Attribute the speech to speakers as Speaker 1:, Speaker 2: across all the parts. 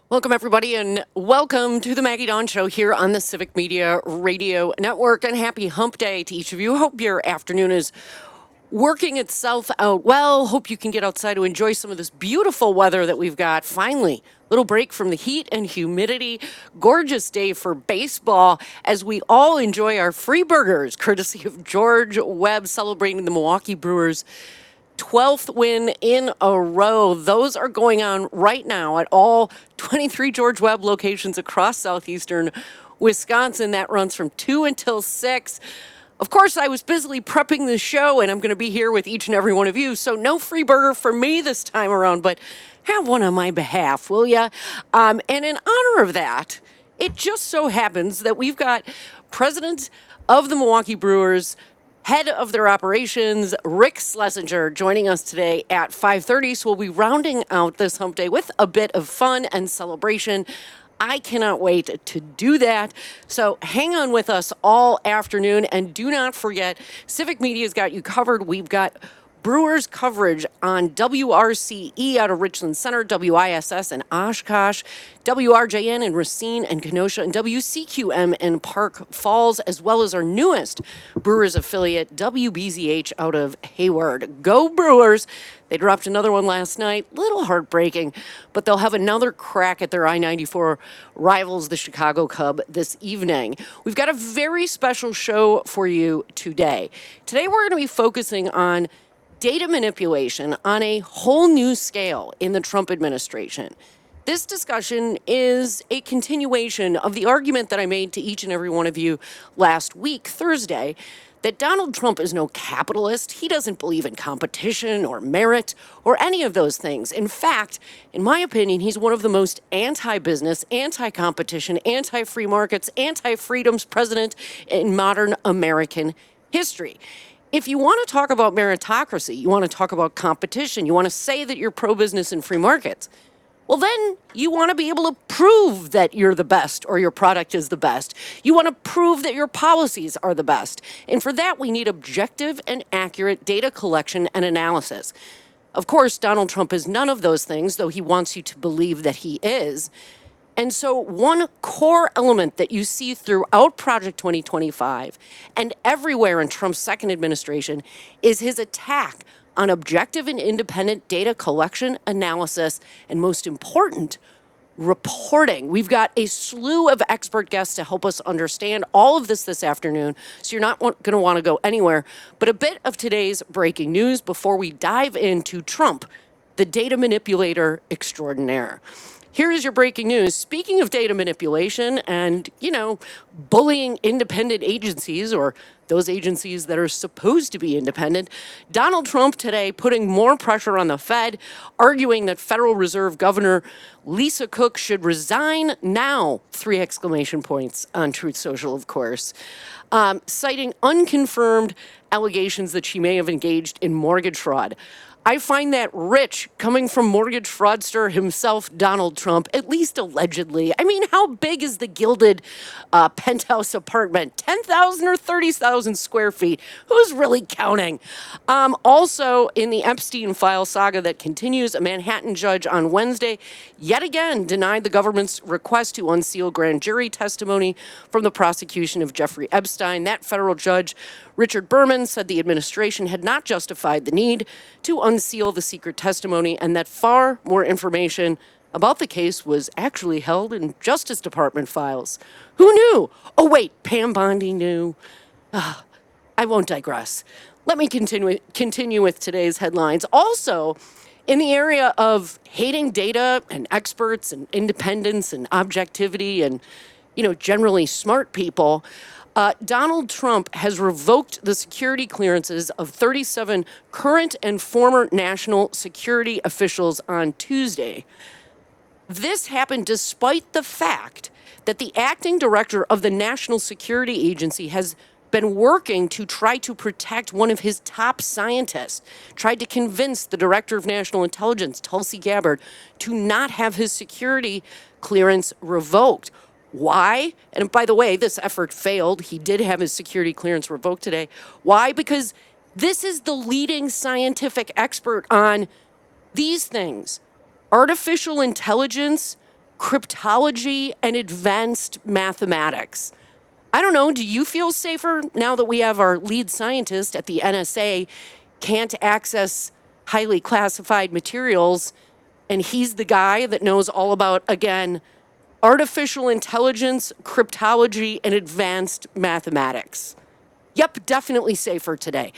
Speaker 1: Welcome, everybody, and welcome to the Maggie Dawn Show here on the Civic Media Radio Network. And happy hump day to each of you. Hope your afternoon is working itself out well. Hope you can get outside to enjoy some of this beautiful weather that we've got. Finally, little break from the heat and humidity. Gorgeous day for baseball as we all enjoy our free burgers, courtesy of George Webb, celebrating the Milwaukee Brewers' 12th win in a row. Those are going on right now at all 23 George Webb locations across southeastern Wisconsin. That runs from 2 until 6. Of course, I was busily prepping the show, and I'm going to be here with each and every one of you. So no free burger for me this time around, but have one on my behalf, will ya? And in honor of that, it just so happens that we've got president of the Milwaukee Brewers, head of their operations, Rick Schlesinger, joining us today at 5:30. So we'll be rounding out this hump day with a bit of fun and celebration. I cannot wait to do that. So hang on with us all afternoon, and do not forget, Civic Media's got you covered. We've got Brewers coverage on WRCE out of Richland Center, WISS in Oshkosh, WRJN in Racine and Kenosha, and WCQM in Park Falls, as well as our newest Brewers affiliate, WBZH out of Hayward. Go Brewers! They dropped another one last night. Little heartbreaking, but they'll have another crack at their I-94 rivals, the Chicago Cub, this evening. We've got a very special show for you today. Today we're going to be focusing on data manipulation on a whole new scale in the Trump administration. This discussion is a continuation of the argument that I made to each and every one of you last week, Thursday, that Donald Trump is no capitalist. He doesn't believe in competition or merit or any of those things. In fact, in my opinion, he's one of the most anti-business, anti-competition, anti-free markets, anti-freedoms president in modern American history. If you want to talk about meritocracy, you want to talk about competition, you want to say that you're pro-business and free markets, well, then you want to be able to prove that you're the best or your product is the best. You want to prove that your policies are the best. And for that, we need objective and accurate data collection and analysis. Of course, Donald Trump is none of those things, though he wants you to believe that he is. And so one core element that you see throughout Project 2025 and everywhere in Trump's second administration is his attack on objective and independent data collection, analysis, and most important, reporting. We've got a slew of expert guests to help us understand all of this afternoon, so you're not going to want to go anywhere. But a bit of today's breaking news before we dive into Trump, the data manipulator extraordinaire. Here is your breaking news. Speaking of data manipulation and, bullying independent agencies, or those agencies that are supposed to be independent, Donald Trump today putting more pressure on the Fed, arguing that Federal Reserve Governor Lisa Cook should resign now, 3 exclamation points on Truth Social, of course, citing unconfirmed allegations that she may have engaged in mortgage fraud. I find that rich, coming from mortgage fraudster himself, Donald Trump, at least allegedly. I mean, how big is the gilded penthouse apartment? 10,000 or 30,000 square feet? Who's really counting? Also, in the Epstein file saga that continues, a Manhattan judge on Wednesday yet again denied the government's request to unseal grand jury testimony from the prosecution of Jeffrey Epstein. That federal judge, Richard Berman, said the administration had not justified the need to unseal the secret testimony and that far more information about the case was actually held in Justice Department files. Who knew? Oh, wait, Pam Bondi knew. I won't digress. Let me continue with today's headlines. Also, in the area of hating data and experts and independence and objectivity and, generally smart people, Donald Trump has revoked the security clearances of 37 current and former national security officials on Tuesday. This happened despite the fact that the acting director of the National Security Agency has been working to try to protect one of his top scientists, tried to convince the director of national intelligence, Tulsi Gabbard, to not have his security clearance revoked. Why? And by the way, this effort failed. He did have his security clearance revoked today. Why? Because this is the leading scientific expert on these things: artificial intelligence, cryptology, and advanced mathematics. I don't know, do you feel safer now that we have our lead scientist at the NSA can't access highly classified materials, and he's the guy that knows all about, again, artificial intelligence, cryptology, and advanced mathematics? Yep, definitely safer today.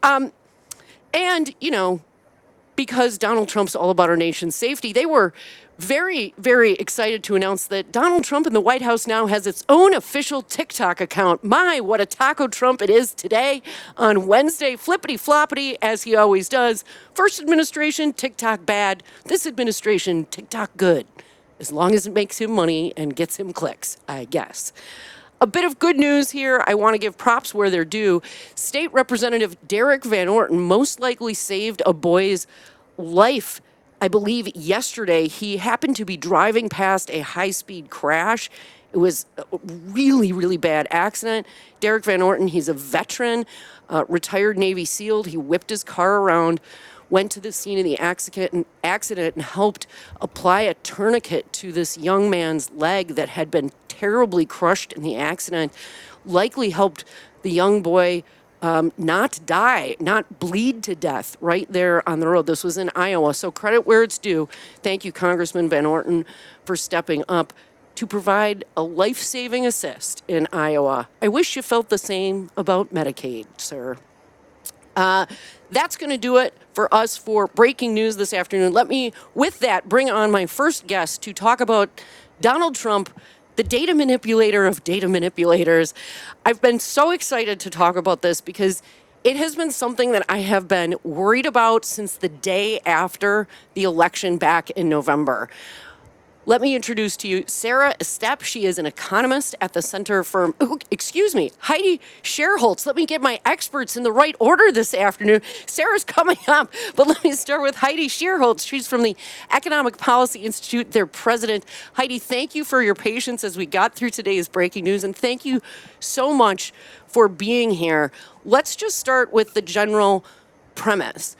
Speaker 1: And, because Donald Trump's all about our nation's safety, they were very, very excited to announce that Donald Trump in the White House now has its own official TikTok account. My, what a taco Trump it is today on Wednesday. Flippity floppity, as he always does. First administration, TikTok bad. This administration, TikTok good. As long as it makes him money and gets him clicks, I guess. A bit of good news here. I want to give props where they're due. State Representative Derek Van Orton most likely saved a boy's life. I believe yesterday he happened to be driving past a high-speed crash. It was a really, really bad accident. Derek Van Orton, he's a veteran, retired Navy SEAL. He whipped his car around, went to the scene of the accident and helped apply a tourniquet to this young man's leg that had been terribly crushed in the accident, likely helped the young boy not die, not bleed to death right there on the road. This was in Iowa, so credit where it's due. Thank you, Congressman Van Orton, for stepping up to provide a life-saving assist in Iowa. I wish you felt the same about Medicaid, sir. That's going to do it for us for breaking news this afternoon. Let me, with that, bring on my first guest to talk about Donald Trump, the data manipulator of data manipulators. I've been so excited to talk about this because it has been something that I have been worried about since the day after the election back in November. Let me introduce to you Sarah Estep. She is an economist at the Center for, Heidi Shierholz. Let me get my experts in the right order this afternoon. Sarah's coming up, but let me start with Heidi Shierholz. She's from the Economic Policy Institute, their president. Heidi, thank you for your patience as we got through today's breaking news, and thank you so much for being here. Let's just start with the general premise.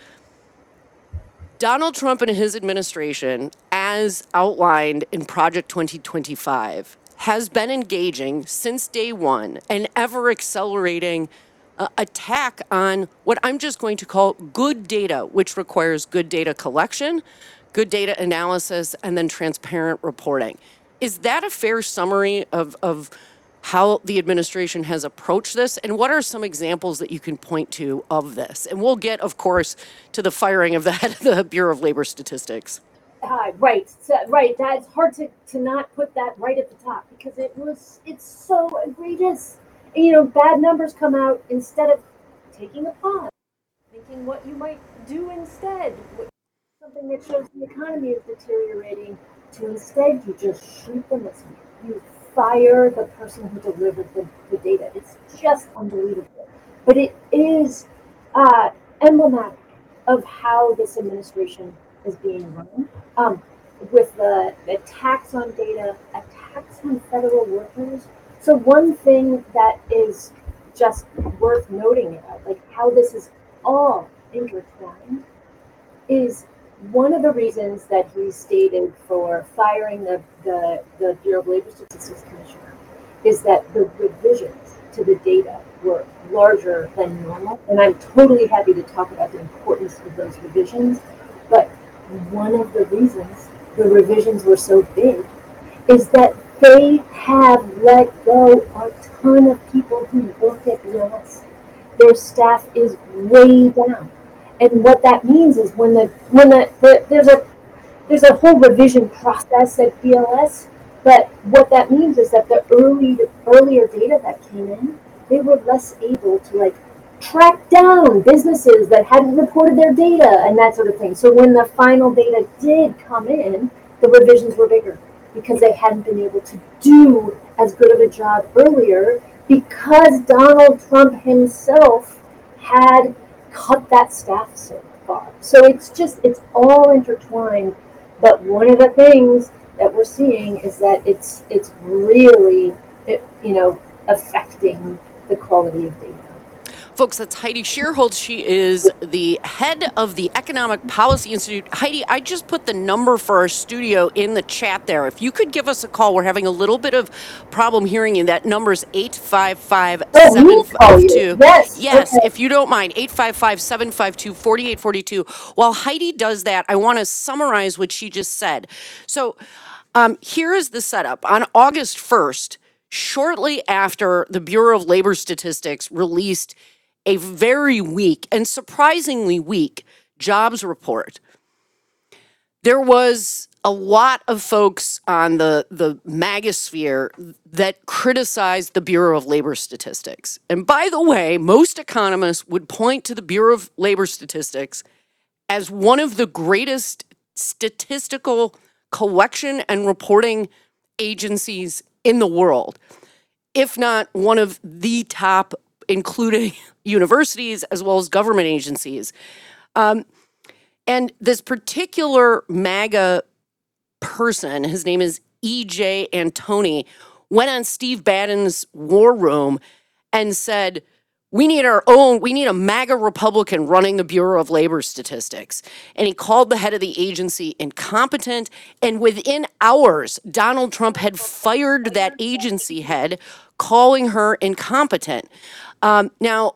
Speaker 1: Donald Trump and his administration, as outlined in Project 2025, has been engaging since day one an ever accelerating attack on what I'm just going to call good data, which requires good data collection, good data analysis, and then transparent reporting. Is that a fair summary of how the administration has approached this, and what are some examples that you can point to of this? And we'll get, of course, to the firing of the head of the Bureau of Labor Statistics.
Speaker 2: Right. That's hard to not put that right at the top because it's so egregious. Bad numbers come out instead of taking a pause, thinking what you might do instead. Something that shows the economy is deteriorating, to instead you just shoot them. You fire the person who delivered the data. It's just unbelievable. But it is emblematic of how this administration is being run, with the attacks on data, attacks on federal workers. So one thing that is just worth noting about, like how this is all intertwined, is one of the reasons that he stated for firing the Bureau of Labor Statistics Commissioner is that the revisions to the data were larger than normal. And I'm totally happy to talk about the importance of those revisions. But one of the reasons the revisions were so big is that they have let go a ton of people who work at BLS. Their staff is way down. And what that means is when there's a whole revision process at BLS, but what that means is that the earlier data that came in, they were less able to track down businesses that hadn't reported their data and that sort of thing. So when the final data did come in, the revisions were bigger because they hadn't been able to do as good of a job earlier because Donald Trump himself had cut that staff so far. So it's all intertwined. But one of the things that we're seeing is that it's really affecting the quality of data.
Speaker 1: Folks, that's Heidi Shearholtz. She is the head of the Economic Policy Institute. Heidi, I just put the number for our studio in the chat there. If you could give us a call, we're having a little bit of problem hearing you. That number is 855-752. Yes,
Speaker 2: Okay.
Speaker 1: if you don't mind, 855-752-4842. While Heidi does that, I want to summarize what she just said. So here is the setup. On August 1st, shortly after the Bureau of Labor Statistics released a very weak and surprisingly weak jobs report, there was a lot of folks on the magosphere that criticized the Bureau of Labor Statistics. And by the way, most economists would point to the Bureau of Labor Statistics as one of the greatest statistical collection and reporting agencies in the world, if not one of the top, including universities as well as government agencies. And this particular MAGA person, his name is E.J. Antoni, went on Steve Bannon's War Room and said, we need a MAGA Republican running the Bureau of Labor Statistics. And he called the head of the agency incompetent. And within hours, Donald Trump had fired that agency head, calling her incompetent. Now,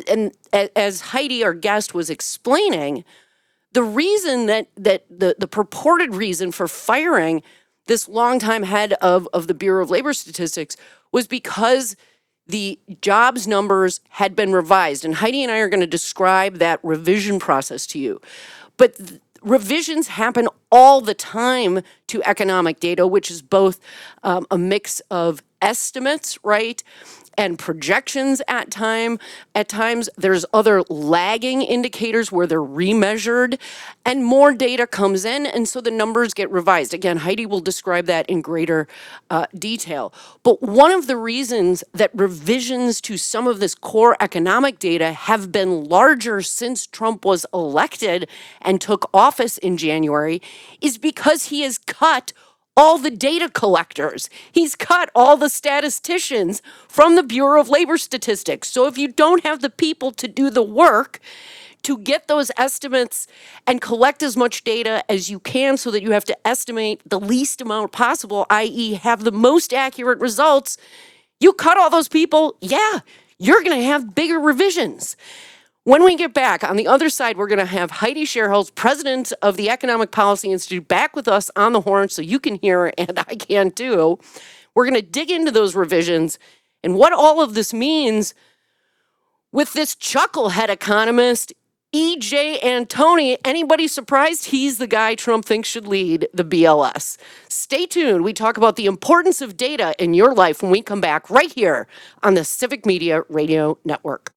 Speaker 1: as Heidi, our guest, was explaining, the reason that the purported reason for firing this longtime head of the Bureau of Labor Statistics was because the jobs numbers had been revised. And Heidi and I are going to describe that revision process to you. But revisions happen all the time to economic data, which is both a mix of estimates, right, and projections at times. There's other lagging indicators where they're remeasured and more data comes in, and so the numbers get revised. Again, Heidi will describe that in greater detail. But one of the reasons that revisions to some of this core economic data have been larger since Trump was elected and took office in January is because he has cut all the data collectors. He's cut all the statisticians from the Bureau of Labor Statistics. So if you don't have the people to do the work to get those estimates and collect as much data as you can so that you have to estimate the least amount possible, i.e. have the most accurate results, you cut all those people, you're going to have bigger revisions. When we get back, on the other side, we're going to have Heidi Shearholtz, president of the Economic Policy Institute, back with us on the horn so you can hear and I can too. We're going to dig into those revisions and what all of this means with this chucklehead economist, E.J. Antoni. Anybody surprised? He's the guy Trump thinks should lead the BLS. Stay tuned. We talk about the importance of data in your life when we come back right here on the Civic Media Radio Network.